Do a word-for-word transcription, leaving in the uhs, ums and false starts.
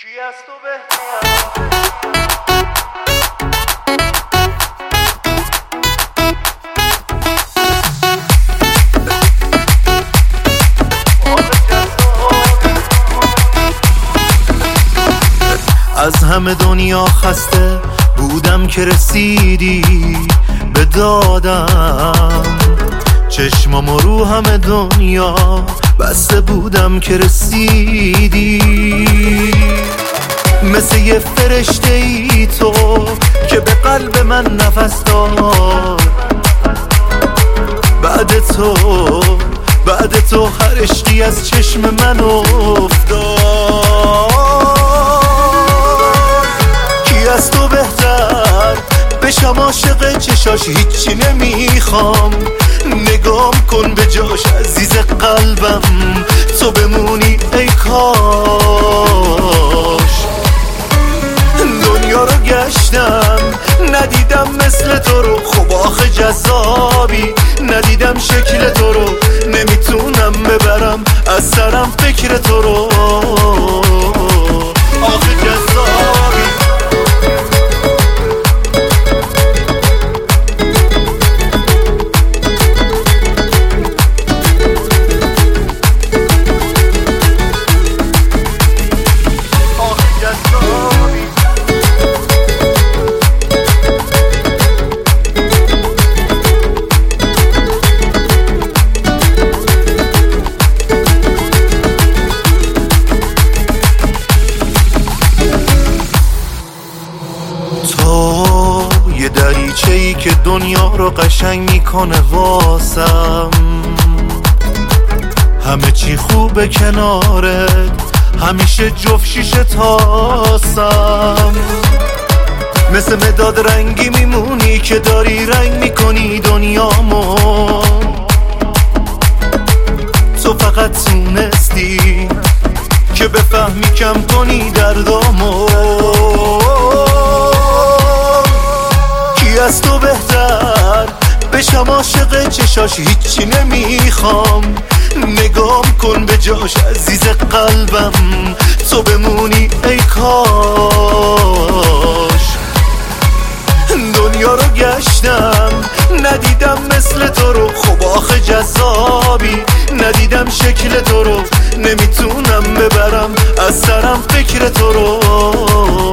کی از تو بهتر؟ از همه دنیا خسته بودم که رسیدی به دادم، چشمام رو همه دنیا بسته بودم که رسیدی. مثل یه فرشته ای تو که به قلب من نفس داد، بعد تو بعد تو هر عشقی از چشم من افتاد. کی از تو بهتر بشم عاشق چشاش، هیچی نمیخوام، نگام کن به جاش عزیز قلبم، تو بمونی ای کاش. دنیا رو گشتم ندیدم مثل تو رو، خب آخه جذابی ندیدم شکل تو رو، نمیتونم ببرم از سرم فکر تو رو، آخه جذابی. یه دریچه‌ای که دنیا رو قشنگ میکنه واسم، همه چی خوبه کنارت، همیشه جفت شیشه تاسم. مثل مداد رنگی میمونی که داری رنگ میکنی دنیامو، تو فقط تونستی که بفهمی کم کنی دردامو. از تو بهتر بشم عاشق چشاش، هیچی نمیخوام، نگام کن به جاش عزیز قلبم، تو بمونی ای کاش. دنیا رو گشتم ندیدم مثل تو رو، خب آخه جذابی ندیدم شکل تو رو، نمیتونم ببرم از سرم فکر تو رو.